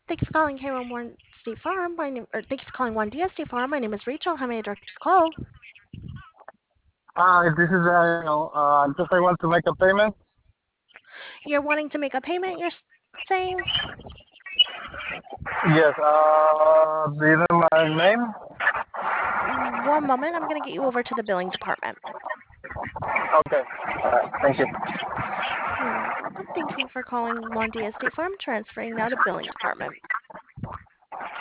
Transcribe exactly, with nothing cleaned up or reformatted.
Thanks for calling Hero One State Farm. My name, or thanks for calling One D S State Farm. My name is Rachel. How may I direct your call? Uh, this is, uh, you know, uh, just I want to make a payment. You're wanting to make a payment, you're saying? Yes, uh, do you know my name? One moment, I'm going to get you over to the billing department. Okay, uh, thank you. You're welcome. Thank you for calling One D S State Farm. Transferring now to billing department.